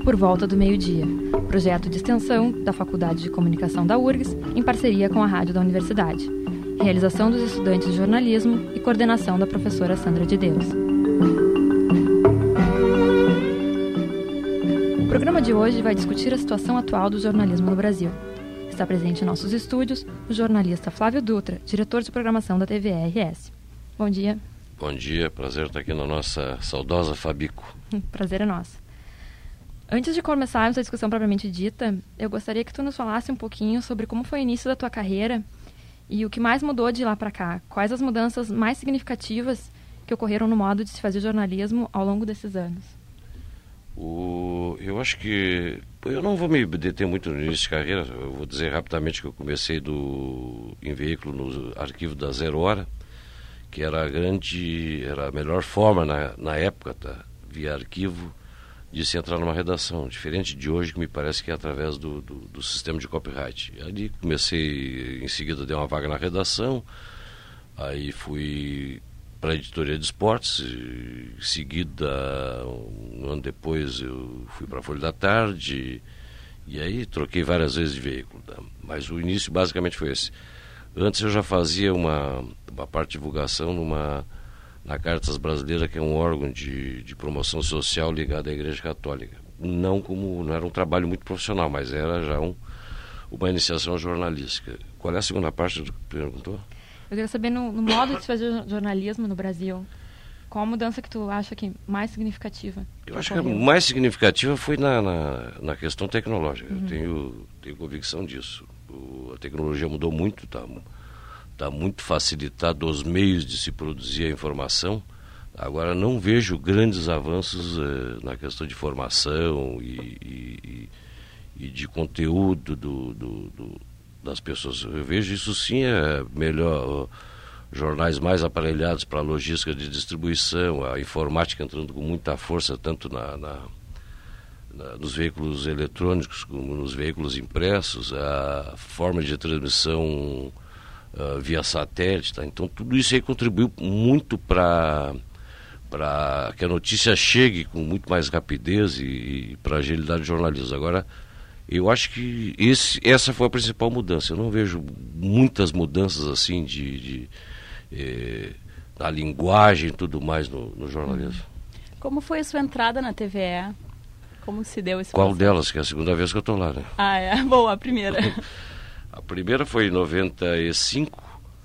Por Volta do Meio-Dia, projeto de extensão da Faculdade de Comunicação da URGS, em parceria com a Rádio da Universidade. Realização dos estudantes de jornalismo e coordenação da professora Sandra de Deus. O programa de hoje vai discutir a situação atual do jornalismo no Brasil. Está presente em nossos estúdios o jornalista Flávio Dutra, diretor de programação da TVE-RS. Bom dia. Bom dia, prazer estar aqui na nossa saudosa Fabico. Prazer é nosso. Antes de começarmos a discussão propriamente dita, eu gostaria que tu nos falasse um pouquinho sobre como foi o início da tua carreira e o que mais mudou de lá para cá. Quais as mudanças mais significativas que ocorreram no modo de se fazer jornalismo ao longo desses anos? Eu acho que... Eu não vou me deter muito no início de carreira. Eu vou dizer rapidamente que eu comecei em veículo no arquivo da Zero Hora, que era a melhor forma na época, tá? Via arquivo, de se entrar numa redação, diferente de hoje, que me parece que é através do sistema de copyright. Ali comecei, em seguida dei uma vaga na redação, aí fui para a editoria de esportes, em seguida, um ano depois eu fui para a Folha da Tarde, e aí troquei várias vezes de veículo, tá? Mas o início basicamente foi esse. Antes eu já fazia uma parte de divulgação na Caritas Brasileira, que é um órgão de promoção social ligado à Igreja Católica. Não era um trabalho muito profissional, mas era já uma iniciação jornalística. Qual é a segunda parte do que perguntou? Eu queria saber no modo de se fazer jornalismo no Brasil. Qual a mudança que tu acha que mais significativa? Eu acho que a mais significativa foi na questão tecnológica. Eu tenho convicção disso. A tecnologia mudou muito, está muito facilitado os meios de se produzir a informação. Agora não vejo grandes avanços na questão de formação e de conteúdo das pessoas. Eu vejo isso sim, melhor, jornais mais aparelhados para a logística de distribuição, a informática entrando com muita força, tanto nos veículos eletrônicos como nos veículos impressos, a forma de transmissão via satélite, tá? Então tudo isso aí contribuiu muito para que a notícia chegue com muito mais rapidez e para a agilidade do jornalismo. Agora, eu acho que essa foi a principal mudança. Eu não vejo muitas mudanças assim na linguagem e tudo mais no jornalismo. Como foi a sua entrada na TVE? Como se deu esse Qual processo? delas? Que é a segunda vez que eu estou lá, né? Ah, é? Bom, a primeira. A primeira foi em 95.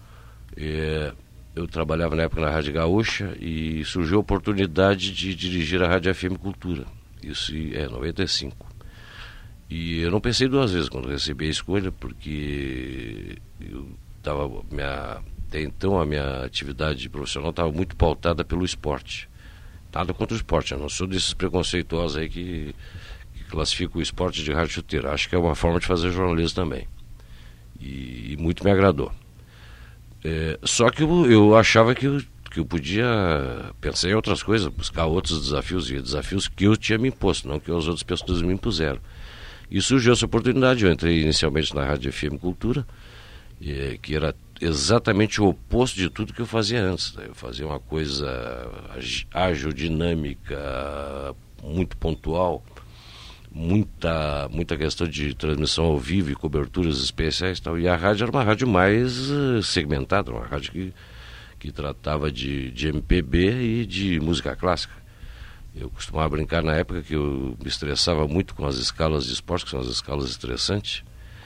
Eu trabalhava na época na Rádio Gaúcha e surgiu a oportunidade de dirigir a Rádio FM Cultura. Isso é 95. E eu não pensei duas vezes quando recebi a escolha, porque até então a minha atividade profissional estava muito pautada pelo esporte. Nada contra o esporte, eu não sou desses preconceituosos aí que classificam o esporte de rádio chuteira. Acho que é uma forma de fazer jornalismo também. E muito me agradou. Só que eu achava que eu podia pensar em outras coisas, buscar outros desafios, e desafios que eu tinha me imposto, não que as outras pessoas me impuseram. E surgiu essa oportunidade. Eu entrei inicialmente na Rádio FM Cultura, que era exatamente o oposto de tudo que eu fazia antes. Eu fazia uma coisa ágil, dinâmica, muito pontual, muita questão de transmissão ao vivo e coberturas especiais e tal. E a rádio era uma rádio mais segmentada, uma rádio que tratava de MPB e de música clássica. Eu costumava brincar na época que eu me estressava muito com as escalas de esporte, que são as escalas estressantes.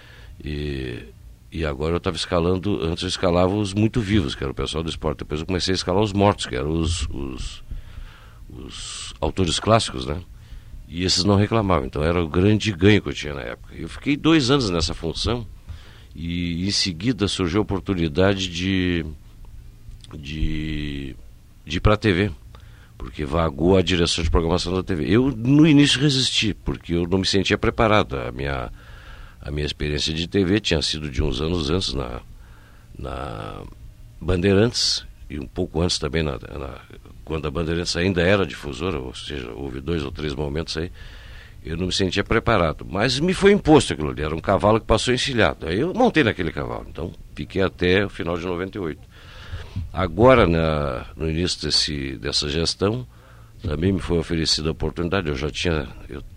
E agora eu estava escalando, antes eu escalava os muito vivos, que era o pessoal do esporte. Depois eu comecei a escalar os mortos, que eram os autores clássicos, né? E esses não reclamavam, então era o grande ganho que eu tinha na época. Eu fiquei 2 anos nessa função e em seguida surgiu a oportunidade de ir para a TV, porque vagou a direção de programação da TV. Eu no início resisti, porque eu não me sentia preparado. A minha experiência de TV tinha sido de uns anos antes na Bandeirantes, e um pouco antes também quando a Bandeirantes ainda era difusora, ou seja, houve 2 ou 3 momentos aí, eu não me sentia preparado, mas me foi imposto aquilo ali, era um cavalo que passou encilhado, aí eu montei naquele cavalo, então fiquei até o final de 98. Agora, no início dessa gestão, também me foi oferecida a oportunidade, eu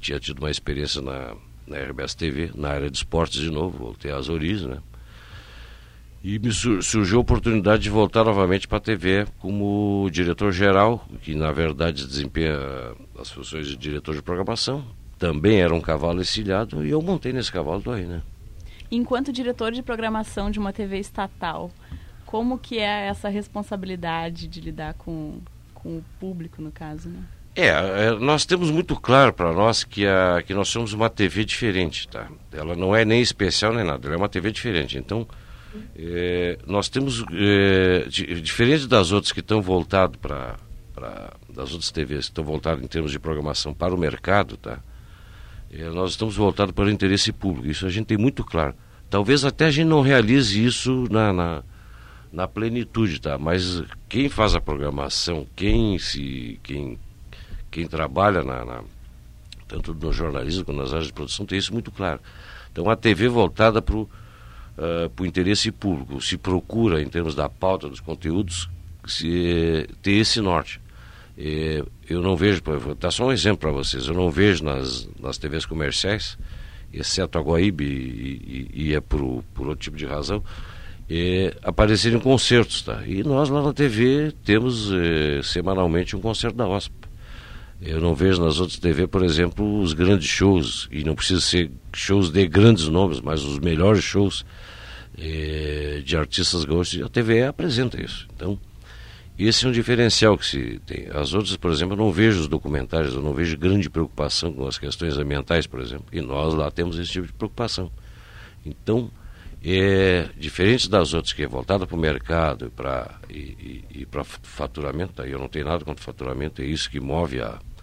tinha tido uma experiência na RBS TV, na área de esportes de novo, voltei às origens, né? E me surgiu a oportunidade de voltar novamente para a TV como diretor-geral, que na verdade desempenha as funções de diretor de programação. Também era um cavalo encilhado e eu montei nesse cavalo, estou aí, né? Enquanto diretor de programação de uma TV estatal, como que é essa responsabilidade de lidar com o público, no caso, né? Nós temos muito claro para nós que nós somos uma TV diferente, tá? Ela não é nem especial nem nada, ela é uma TV diferente. Então, nós temos, diferente das outras que estão voltadas das outras TVs que estão voltadas em termos de programação para o mercado, tá? Nós estamos voltados para o interesse público, isso a gente tem muito claro. Talvez até a gente não realize isso na plenitude, tá? Mas quem faz a programação, quem trabalha tanto no jornalismo quanto nas áreas de produção tem isso muito claro. Então a TV voltada para o interesse público se procura, em termos da pauta dos conteúdos, ter esse norte. Eu não vejo, vou dar só um exemplo para vocês, eu não vejo nas TVs comerciais, exceto a Guaíbe e é por outro tipo de razão, aparecerem concertos, tá? E nós lá na TV temos semanalmente um concerto da OSP. Eu não vejo nas outras TV, por exemplo, os grandes shows, e não precisa ser shows de grandes nomes, mas os melhores shows de artistas gaúchos, a TVE apresenta isso. Então, esse é um diferencial que se tem. As outras, por exemplo, eu não vejo os documentários, eu não vejo grande preocupação com as questões ambientais, por exemplo, e nós lá temos esse tipo de preocupação. Então, diferente das outras, que é voltada para o mercado e para faturamento, tá? Eu não tenho nada contra faturamento, é isso que move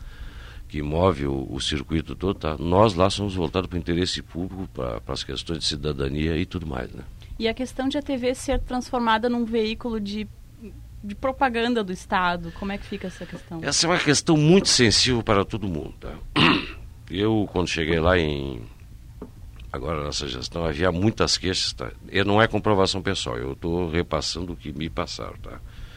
o circuito todo, tá? Nós lá somos voltados para o interesse público, para as questões de cidadania e tudo mais, né? E a questão de a TV ser transformada num veículo de propaganda do Estado, como é que fica essa questão? Essa é uma questão muito sensível para todo mundo, tá? Eu, quando cheguei lá agora nessa gestão, havia muitas queixas, tá? Não é comprovação pessoal, eu estou repassando o que me passaram, tá?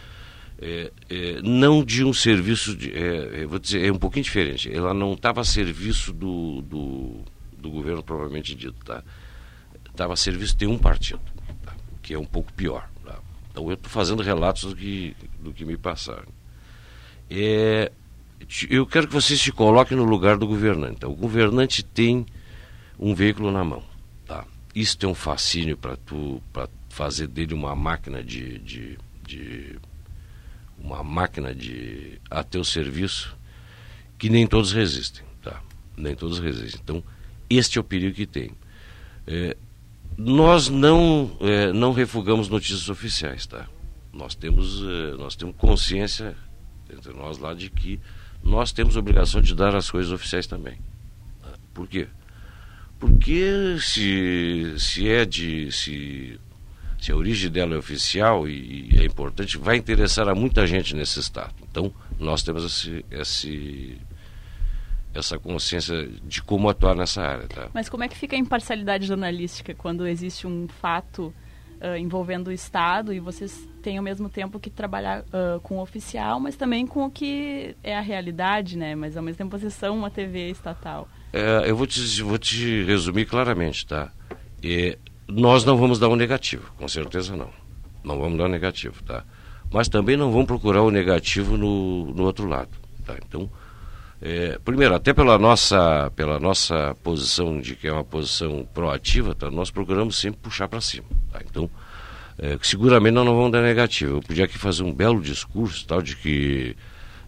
Não de um serviço, eu vou dizer, é um pouquinho diferente. Ela não estava a serviço do governo propriamente dito, tá? Estava a serviço de um partido, tá? Que é um pouco pior, tá? Então eu estou fazendo relatos do que me passaram. Eu quero que vocês se coloquem no lugar do governante. Então, o governante tem um veículo na mão, tá? Isso tem um fascínio para fazer dele uma máquina a teu serviço, que nem todos resistem, tá? Nem todos resistem. Então, este é o perigo que tem. Nós não refugamos notícias oficiais, tá? Nós temos consciência entre nós lá de que nós temos a obrigação de dar as coisas oficiais também, tá? Por quê? Porque se a origem dela é oficial e é importante, vai interessar a muita gente nesse estado. Então, nós temos essa consciência de como atuar nessa área, tá? Mas como é que fica a imparcialidade jornalística quando existe um fato envolvendo o Estado e vocês têm ao mesmo tempo que trabalhar com o oficial, mas também com o que é a realidade, né? Mas ao mesmo tempo vocês são uma TV estatal. Eu vou te resumir claramente, tá? Nós não vamos dar um negativo, com certeza não. Não vamos dar um negativo, tá? Mas também não vamos procurar o negativo no outro lado, tá? Então, primeiro, até pela nossa posição de que é uma posição proativa, tá? Nós procuramos sempre puxar para cima, tá? Então, seguramente nós não vamos dar negativo. Eu podia aqui fazer um belo discurso, tal, de que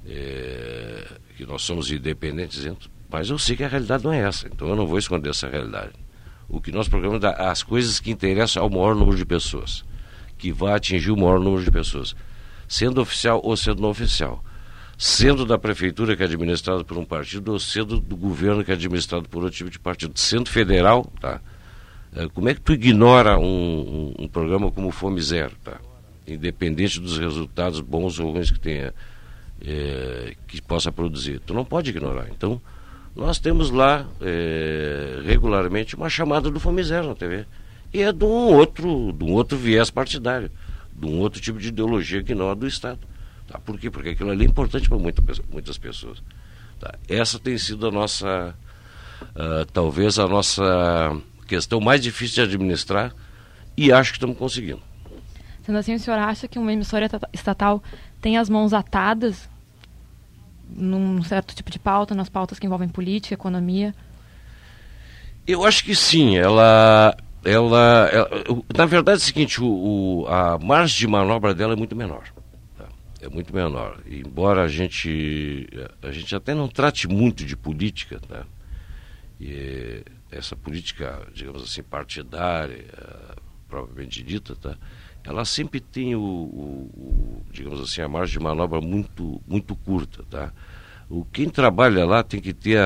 nós somos independentes, mas eu sei que a realidade não é essa, então eu não vou esconder essa realidade. O que nós procuramos é as coisas que interessam ao maior número de pessoas, que vai atingir o maior número de pessoas, sendo oficial ou sendo não oficial, sendo da prefeitura que é administrada por um partido ou sendo do governo que é administrado por outro tipo de partido, sendo federal, tá? Como é que tu ignora um programa como Fome Zero, tá? Independente dos resultados bons ou ruins que tenha, que possa produzir, tu não pode ignorar. Então, nós temos lá regularmente uma chamada do Fome Zero na TV. E é de um outro viés partidário, de um outro tipo de ideologia que não é do Estado. Tá? Por quê? Porque aquilo ali é importante para muitas pessoas. Tá? Essa tem sido a talvez a nossa questão mais difícil de administrar, e acho que estamos conseguindo. Sendo assim, o senhor acha que uma emissora estatal tem as mãos atadas num certo tipo de pauta, nas pautas que envolvem política, economia? Eu acho que sim. Ela na verdade é o seguinte, a margem de manobra dela é muito menor. Tá? É muito menor. Embora a gente até não trate muito de política, tá? E essa política, digamos assim, partidária, propriamente dita, tá? Ela sempre tem digamos assim, a margem de manobra muito, muito curta, tá? Quem trabalha lá tem que ter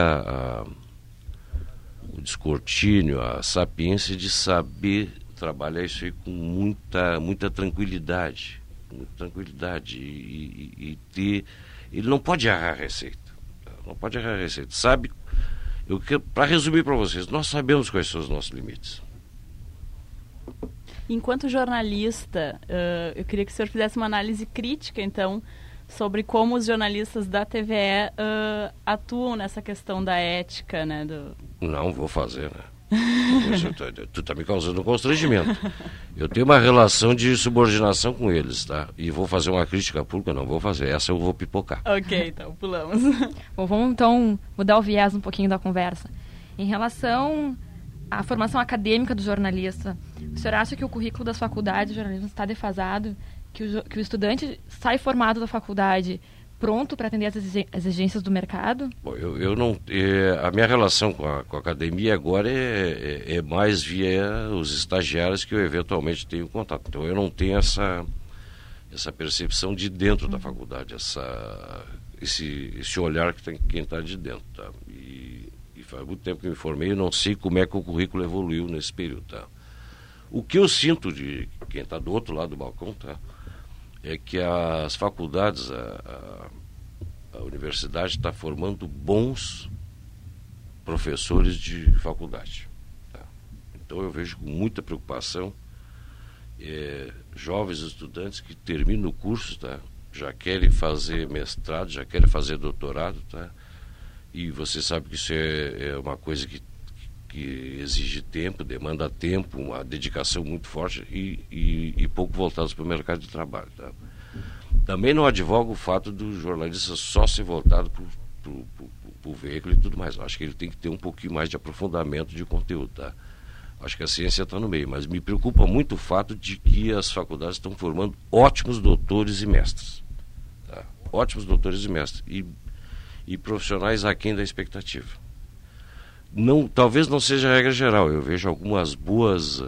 o descortínio, a sapiência de saber trabalhar isso aí com muita tranquilidade, e ter, ele não pode errar a receita, tá? Não pode errar a receita, sabe? Para resumir para vocês, nós sabemos quais são os nossos limites. Enquanto jornalista, eu queria que o senhor fizesse uma análise crítica, então, sobre como os jornalistas da TVE atuam nessa questão da ética, né? Não vou fazer, né? Tu tá me causando um constrangimento. Eu tenho uma relação de subordinação com eles, tá? E vou fazer uma crítica pública? Não vou fazer. Essa eu vou pipocar. Ok, então, pulamos. Bom, vamos então mudar o viés um pouquinho da conversa. Em relação à formação acadêmica do jornalista, o senhor acha que o currículo das faculdades de jornalismo está defasado? Que o estudante sai formado da faculdade pronto para atender as exigências do mercado? Bom, eu não, a minha relação com a academia agora é mais via os estagiários que eu eventualmente tenho contato. Então eu não tenho essa percepção de dentro da faculdade, esse olhar que tem quem está de dentro, tá? E faz muito tempo que me formei e não sei como é que o currículo evoluiu nesse período, tá? O que eu sinto de quem está do outro lado do balcão, tá? É que as faculdades, a universidade está formando bons professores de faculdade. Tá? Então eu vejo com muita preocupação jovens estudantes que terminam o curso, tá? Já querem fazer mestrado, já querem fazer doutorado, tá? E você sabe que isso é uma coisa que exige tempo, demanda tempo, uma dedicação muito forte e pouco voltados para o mercado de trabalho. Tá? Também não advogo o fato do jornalista só ser voltado para o veículo e tudo mais. Eu acho que ele tem que ter um pouquinho mais de aprofundamento de conteúdo. Tá? Acho que a ciência está no meio, mas me preocupa muito o fato de que as faculdades estão formando ótimos doutores e mestres. Tá? Ótimos doutores e mestres. E profissionais aquém da expectativa. Não, talvez não seja a regra geral. Eu vejo algumas boas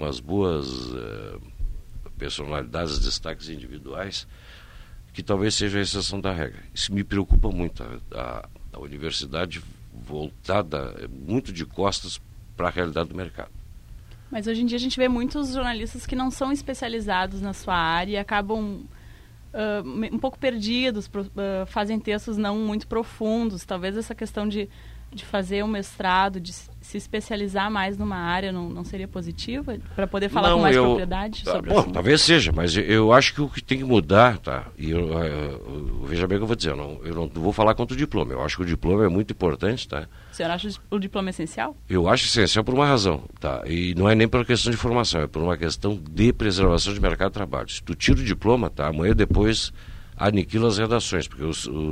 personalidades, destaques individuais, que talvez seja a exceção da regra. Isso me preocupa muito. A universidade voltada muito de costas para a realidade do mercado. Mas hoje em dia a gente vê muitos jornalistas que não são especializados na sua área e acabam um pouco perdidos, fazem textos não muito profundos. Talvez essa questão de fazer um mestrado, de se especializar mais numa área, não seria positiva? Para poder falar com mais propriedade sobre isso? Talvez seja, mas eu acho que o que tem que mudar, tá? E veja bem o que eu vou dizer, eu não vou falar contra o diploma, eu acho que o diploma é muito importante, tá? O senhor acha o diploma essencial? Eu acho essencial por uma razão, tá? E não é nem por uma questão de formação, é por uma questão de preservação de mercado de trabalho. Se tu tira o diploma, tá? Amanhã depois aniquila as redações, porque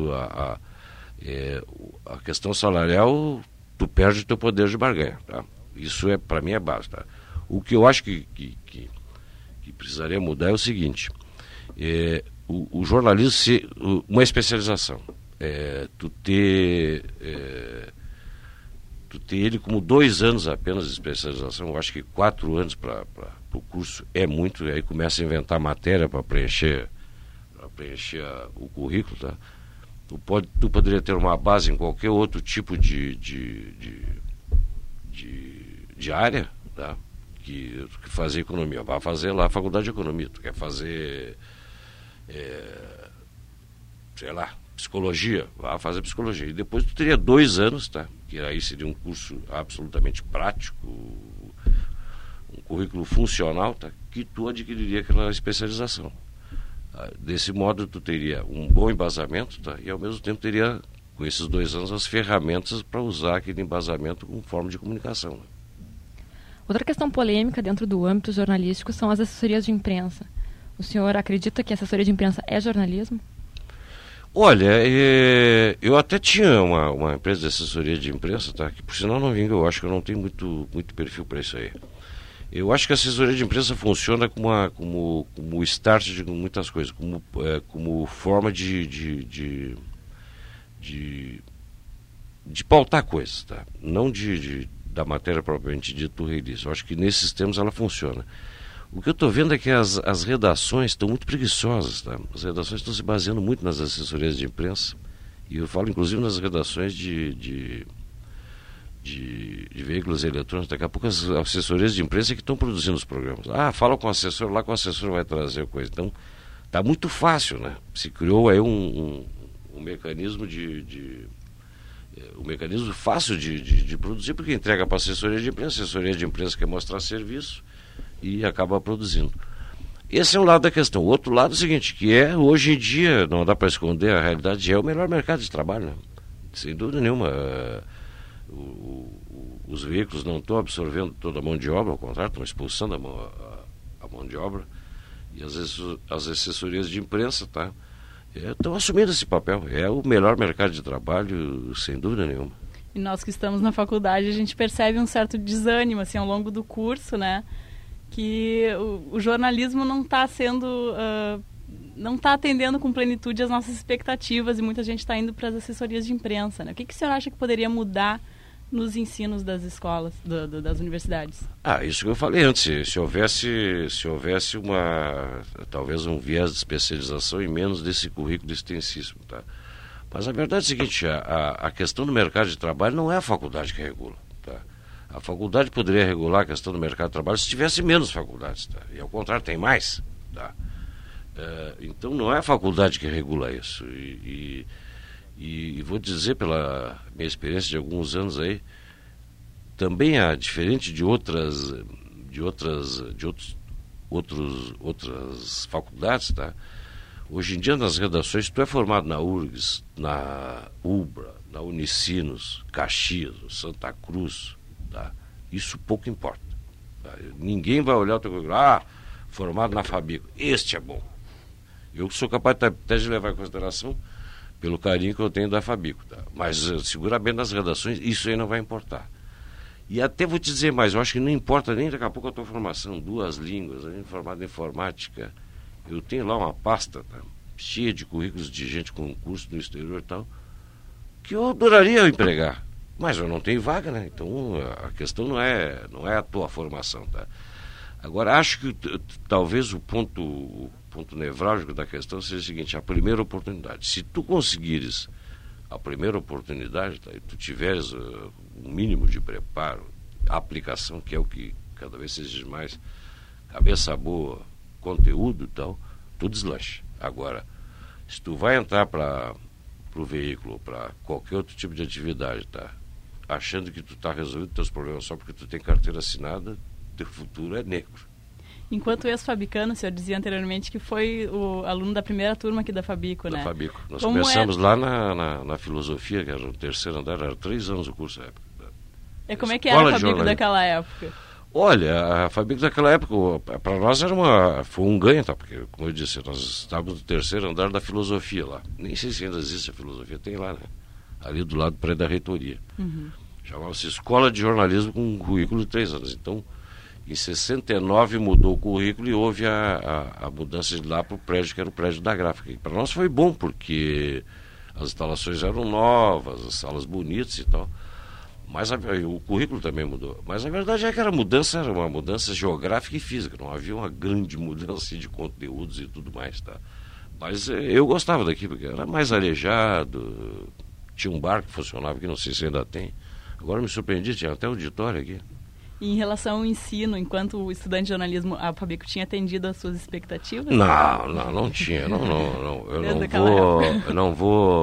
a questão salarial, tu perde o teu poder de barganha, tá? Isso para mim é básico, tá? O que eu acho que precisaria mudar é o seguinte, o jornalismo ser uma especialização, tu ter ele como 2 anos apenas de especialização. Eu acho que 4 anos para o curso é muito, e aí começa a inventar matéria para preencher o currículo, tá? Tu poderia ter uma base em qualquer outro tipo de área, tá? Que fazer economia. Vai fazer lá a faculdade de economia. Tu quer fazer, psicologia, vai fazer psicologia. E depois tu teria 2 anos, tá? Que aí seria um curso absolutamente prático, um currículo funcional, tá? Que tu adquiriria aquela especialização. Desse modo tu teria um bom embasamento, tá? E ao mesmo tempo teria com esses 2 anos, as ferramentas para usar aquele embasamento como forma de comunicação. Né? Outra questão polêmica dentro do âmbito jornalístico são as assessorias de imprensa. O senhor acredita que a assessoria de imprensa é jornalismo? Olha, eu até tinha uma empresa de assessoria de imprensa, tá? Que por sinal não vinga, eu acho que eu não tenho muito perfil para isso aí. Eu acho que a assessoria de imprensa funciona como start de muitas coisas, como forma de pautar coisas, tá? Não da matéria propriamente dita do release. Eu acho que nesses termos ela funciona. O que eu estou vendo é que as redações estão muito preguiçosas, tá? As redações estão se baseando muito nas assessorias de imprensa, e eu falo inclusive nas redações de veículos eletrônicos. Daqui a pouco as assessorias de imprensa que estão produzindo os programas. Fala com o assessor, lá com o assessor vai trazer coisa. Então, está muito fácil, né? Se criou aí um mecanismo um mecanismo fácil de produzir, porque entrega para a assessoria de imprensa quer mostrar serviço e acaba produzindo. Esse é um lado da questão. O outro lado é o seguinte, que hoje em dia, não dá para esconder a realidade, é o melhor mercado de trabalho, né? Sem dúvida nenhuma. Os veículos não estão absorvendo toda a mão de obra, ao contrário, estão expulsando a mão de obra, e as assessorias de imprensa, tá? Estão assumindo esse papel. É o melhor mercado de trabalho, sem dúvida nenhuma. E nós que estamos na faculdade, a gente percebe um certo desânimo, assim, ao longo do curso, né? Que o jornalismo não está sendo... não está atendendo com plenitude as nossas expectativas, e muita gente está indo para as assessorias de imprensa, né? O que o senhor acha que poderia mudar nos ensinos das escolas, das universidades? Isso que eu falei antes. Se houvesse talvez um viés de especialização e menos desse currículo extensíssimo, tá? Mas a verdade é a seguinte, a questão do mercado de trabalho não é a faculdade que regula, tá? A faculdade poderia regular a questão do mercado de trabalho se tivesse menos faculdades, tá? E ao contrário, tem mais, tá? Então não é a faculdade que regula isso. E vou dizer, pela minha experiência de alguns anos aí, também diferente de outras faculdades, tá? Hoje em dia nas redações, tu é formado na URGS, na UBRA, na Unicinos, Caxias, Santa Cruz, tá? Isso pouco importa, tá? Ninguém vai olhar o teu currículo, formado na Fabico, este é bom. Eu sou capaz até de levar em consideração pelo carinho que eu tenho da Fabico, tá? Mas seguramente nas redações isso aí não vai importar. E até vou te dizer mais, eu acho que não importa nem daqui a pouco a tua formação, 2 línguas, formado em informática. Eu tenho lá uma pasta, tá, cheia de currículos de gente com curso no exterior e tal, que eu adoraria empregar, mas eu não tenho vaga, né? Então a questão não é a tua formação, tá? Agora, acho que talvez o ponto nevrálgico da questão seja o seguinte, a primeira oportunidade. Se tu conseguires a primeira oportunidade, tá, e tu tiveres um mínimo de preparo, aplicação, que é o que cada vez se exige mais, cabeça boa, conteúdo e tal, tu deslancha. Agora, se tu vai entrar para o veículo, para qualquer outro tipo de atividade, tá, achando que tu está resolvendo teus problemas só porque tu tem carteira assinada, teu futuro é negro. Enquanto ex-fabicano, o senhor dizia anteriormente que foi o aluno da primeira turma aqui da Fabico, né? Da Fabico. Nós começamos lá na filosofia, que era o 3º andar, era 3 anos o curso na época. Como é que era a Fabico daquela época? Olha, a Fabico daquela época, para nós foi um ganho, tá? Porque, como eu disse, nós estávamos no 3º andar da filosofia lá. Nem sei se ainda existe a filosofia, tem lá, né? Ali do lado do prédio da reitoria. Uhum. Chamava-se Escola de Jornalismo com um currículo de 3 anos. Então, em 69 mudou o currículo e houve a mudança de lá para o prédio, que era o prédio da gráfica. E para nós foi bom, porque as instalações eram novas, as salas bonitas e tal. Mas o currículo também mudou. Mas a verdade é que era uma mudança geográfica e física. Não havia uma grande mudança de conteúdos e tudo mais, tá? Mas eu gostava daqui, porque era mais arejado. Tinha um bar que funcionava, que não sei se ainda tem. Agora me surpreendi, tinha até auditório aqui. E em relação ao ensino, enquanto estudante de jornalismo, a Fabico tinha atendido às suas expectativas? Não tinha. Eu não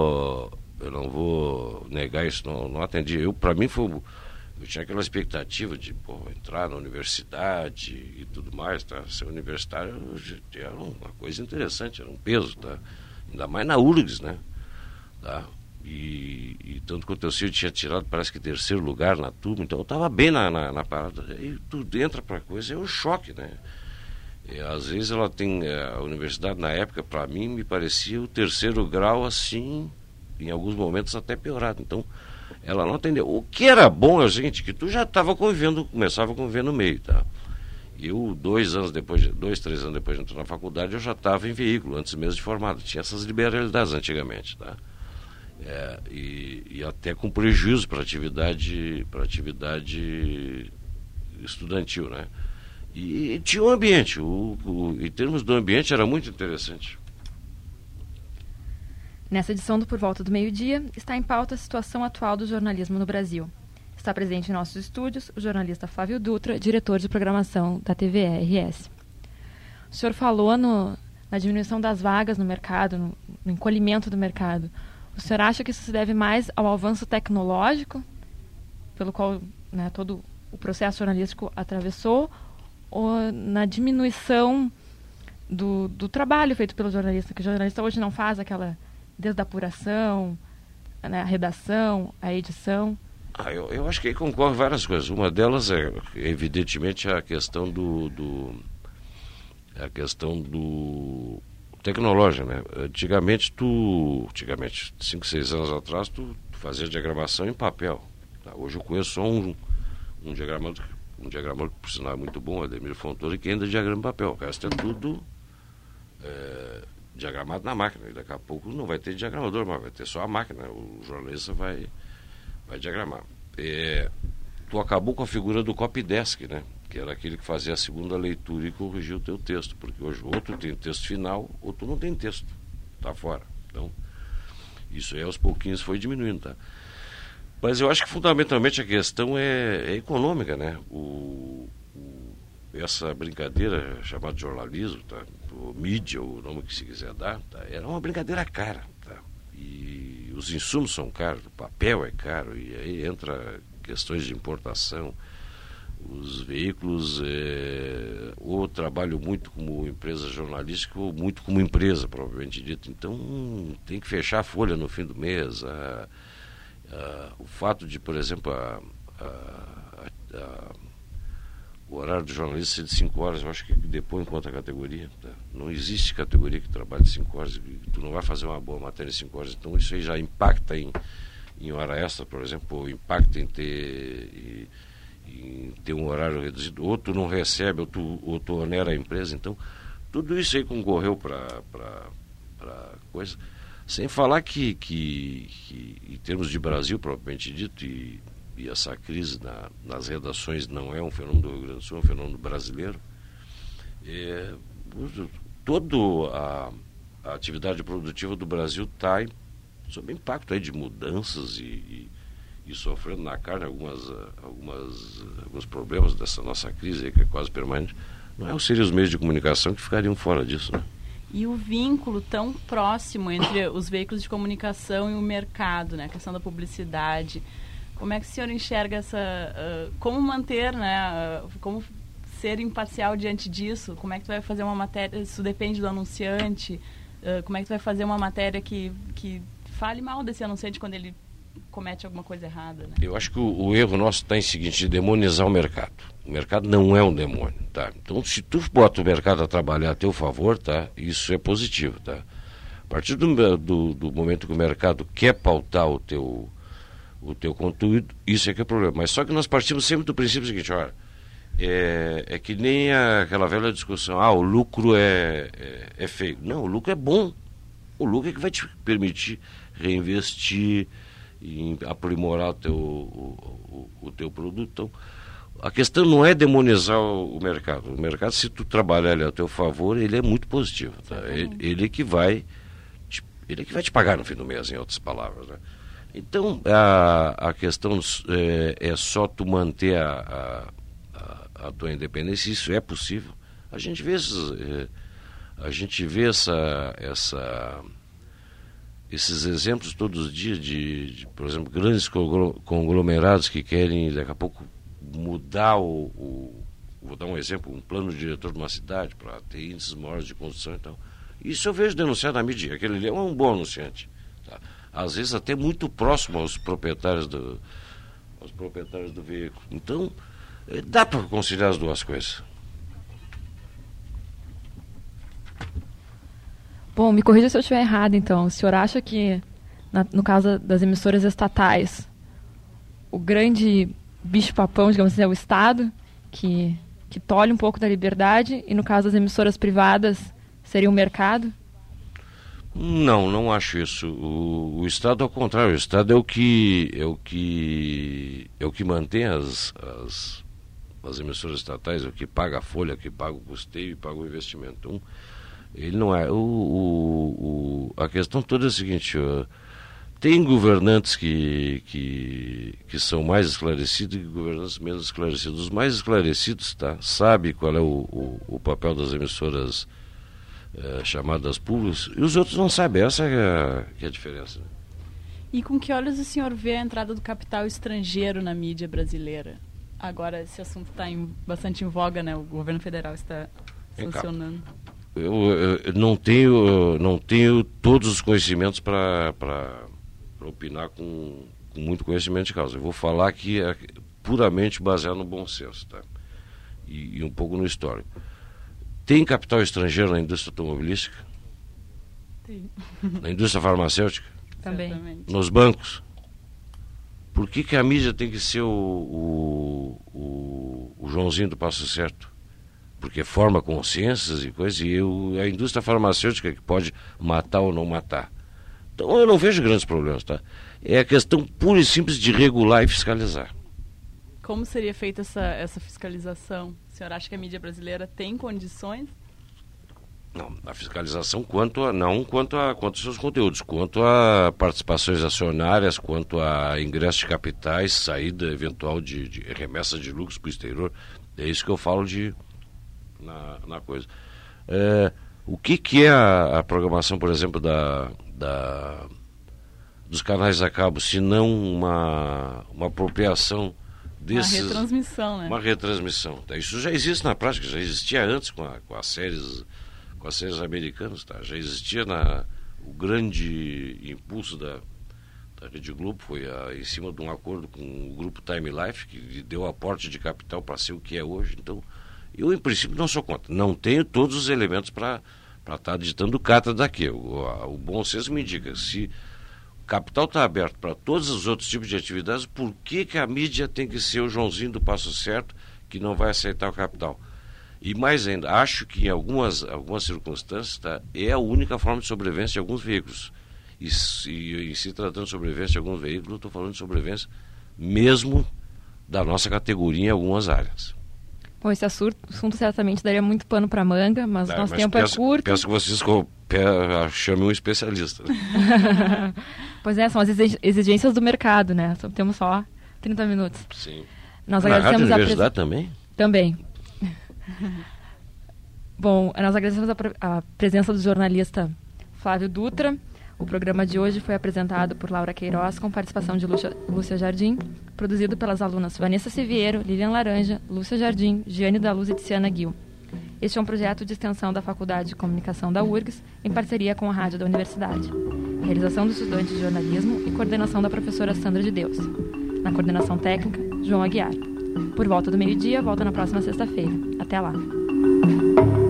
vou negar isso, não atendi. Para mim eu tinha aquela expectativa de entrar na universidade e tudo mais, tá? Ser universitário era uma coisa interessante, era um peso, tá? Ainda mais na URGS, né? Tá? E tanto quanto eu sei, eu tinha tirado, parece que 3º lugar na turma, então eu estava bem na parada. E tu entra para coisa, é um choque, né? Às vezes ela tem, a universidade na época, para mim, me parecia o 3º grau, assim, em alguns momentos até piorado. Então, ela não atendeu. O que era bom, gente, que tu já estava começava a conviver no meio, tá? Eu, 3 anos depois de entrar na faculdade, eu já estava em veículo, antes mesmo de formado. Tinha essas liberalidades antigamente, tá? E até com prejuízo para atividade estudantil, né? E tinha um ambiente, em termos do ambiente era muito interessante. Nessa edição do Por Volta do Meio-Dia, está em pauta a situação atual do jornalismo no Brasil. Está presente em nossos estúdios o jornalista Flávio Dutra, diretor de programação da TVE-RS. O senhor falou na diminuição das vagas no mercado, no encolhimento do mercado. O senhor acha que isso se deve mais ao avanço tecnológico, pelo qual, né, todo o processo jornalístico atravessou, ou na diminuição do trabalho feito pelo jornalista, que o jornalista hoje não faz aquela desde a apuração, né, a redação, a edição? Eu acho que aí concorre várias coisas. Uma delas é, evidentemente, a questão do tecnológico, né? Antigamente, 5, 6 anos atrás, tu fazia diagramação em papel. Tá? Hoje eu conheço só um diagramador que, por sinal, é muito bom, Ademir Fontoura, que ainda diagrama em papel. O resto é tudo diagramado na máquina. E daqui a pouco não vai ter diagramador, mas vai ter só a máquina. O jornalista vai diagramar. Tu acabou com a figura do copydesk, né? Que era aquele que fazia a segunda leitura e corrigia o teu texto, porque hoje ou tu tem texto final ou tu não tem texto, tá fora. Então, isso aí aos pouquinhos foi diminuindo, tá? Mas eu acho que fundamentalmente a questão é econômica, né? Essa brincadeira chamada jornalismo, tá? O mídia, o nome que se quiser dar, tá? Era uma brincadeira cara, tá? E os insumos são caros, o papel é caro, e aí entra questões de importação. Os veículos ou trabalham muito como empresa jornalística ou muito como empresa, propriamente dito. Então tem que fechar a folha no fim do mês. O fato de, por exemplo, o horário do jornalista ser de 5 horas, eu acho que depõe enquanto a categoria. Tá? Não existe categoria que trabalhe 5 horas, tu não vai fazer uma boa matéria em 5 horas. Então isso aí já impacta em hora extra, por exemplo, ou impacta em ter um horário reduzido, ou tu não recebe, ou tu onera a empresa. Então, tudo isso aí concorreu para coisa. Sem falar que em termos de Brasil, propriamente dito, e essa crise nas redações não é um fenômeno do Rio Grande do Sul, é um fenômeno brasileiro. Toda a atividade produtiva do Brasil está sob impacto aí de mudanças e sofrendo na carne alguns problemas dessa nossa crise aí, que é quase permanente. Não seriam os meios de comunicação que ficariam fora disso, né? E o vínculo tão próximo entre os veículos de comunicação e o mercado, né? A questão da publicidade. Como é que o senhor enxerga como manter, né? Como ser imparcial diante disso? Como é que tu vai fazer uma matéria? Isso depende do anunciante. Como é que tu vai fazer uma matéria que fale mal desse anunciante quando ele comete alguma coisa errada, né? Eu acho que o erro nosso está em seguinte, de demonizar o mercado. O mercado não é um demônio, tá? Então, se tu bota o mercado a trabalhar a teu favor, tá? Isso é positivo, tá? A partir do momento que o mercado quer pautar o teu conteúdo, isso é que é o problema. Mas só que nós partimos sempre do princípio seguinte, olha, é que nem aquela velha discussão, o lucro é feio. Não, o lucro é bom. O lucro é que vai te permitir reinvestir, em aprimorar o teu produto. Então, a questão não é demonizar o mercado. O mercado, se tu trabalhar ele a teu favor, ele é muito positivo. Tá? Ele que vai te pagar no fim do mês, em outras palavras. Né? Então, a questão é só tu manter a tua independência. Isso é possível. A gente vê esses exemplos todos os dias de, por exemplo, grandes conglomerados que querem, daqui a pouco, mudar vou dar um exemplo, um plano diretor de uma cidade para ter índices maiores de construção e tal. Isso eu vejo denunciado na mídia. Aquele ali é um bom anunciante. Tá? às vezes até muito próximo aos proprietários do veículo. Então, dá para conciliar as duas coisas. Bom, me corrija se eu estiver errado, então. O senhor acha que, no caso das emissoras estatais, o grande bicho-papão, digamos assim, é o Estado, que tolhe um pouco da liberdade, e no caso das emissoras privadas, seria o mercado? Não acho isso. O Estado, ao contrário, o Estado é o que mantém as emissoras estatais, é o que paga a folha, é o que paga o custeio e paga o investimento. Então, ele não é. A questão toda é a seguinte: tem governantes que são mais esclarecidos e governantes menos esclarecidos. Os mais esclarecidos sabem qual é o papel das emissoras chamadas públicas, e os outros não sabem. Essa que é a diferença. E com que olhos o senhor vê a entrada do capital estrangeiro na mídia brasileira? Agora esse assunto está bastante em voga, né? O governo federal está sancionando. Eu não tenho todos os conhecimentos para opinar com muito conhecimento de causa. Eu vou falar aqui puramente baseado no bom senso, tá? E um pouco no histórico. Tem capital estrangeiro na indústria automobilística? Tem. Na indústria farmacêutica? Também. Certamente. Nos bancos? Por que a mídia tem que ser o Joãozinho do Passo Certo? Porque forma consciências e coisas, e a indústria farmacêutica que pode matar ou não matar. Então eu não vejo grandes problemas, tá? É a questão pura e simples de regular e fiscalizar. Como seria feita essa fiscalização? O senhor acha que a mídia brasileira tem condições? Não, a fiscalização quanto aos seus conteúdos, quanto a participações acionárias, quanto a ingresso de capitais, saída eventual de remessa de lucros para o exterior. É isso que eu falo na coisa. O que é a programação, por exemplo, dos canais a cabo, se não uma apropriação desses... Uma retransmissão, né? Uma retransmissão. Isso já existe na prática, já existia antes com as séries americanas, tá? Já existia o grande impulso da Rede Globo, foi em cima de um acordo com o grupo Time Life, que deu aporte de capital para ser o que é hoje. Então, eu, em princípio, não sou contra. Não tenho todos os elementos para estar ditando cátedra daqui. O bom senso me indica, se o capital está aberto para todos os outros tipos de atividades, por que a mídia tem que ser o Joãozinho do Passo Certo que não vai aceitar o capital? E mais ainda, acho que em algumas circunstâncias é a única forma de sobrevivência de alguns veículos. E se tratando de sobrevivência de alguns veículos, eu estou falando de sobrevivência mesmo da nossa categoria em algumas áreas. Bom, esse assunto certamente daria muito pano para manga, mas o nosso tempo é curto. Peço que vocês chamem um especialista. Pois é, são as exigências do mercado, né? Temos só 30 minutos. Sim. Nós Na agradecemos Rádio Universidade também? Também. Bom, nós agradecemos a presença do jornalista Flávio Dutra. O programa de hoje foi apresentado por Laura Queiroz, com participação de Lúcia Jardim, produzido pelas alunas Vanessa Siviero, Lilian Laranja, Lúcia Jardim, Giane da Luz e Tiziana Gil. Este é um projeto de extensão da Faculdade de Comunicação da URGS, em parceria com a Rádio da Universidade. Realização dos estudantes de jornalismo e coordenação da professora Sandra de Deus. Na coordenação técnica, João Aguiar. Por volta do meio-dia, volta na próxima sexta-feira. Até lá.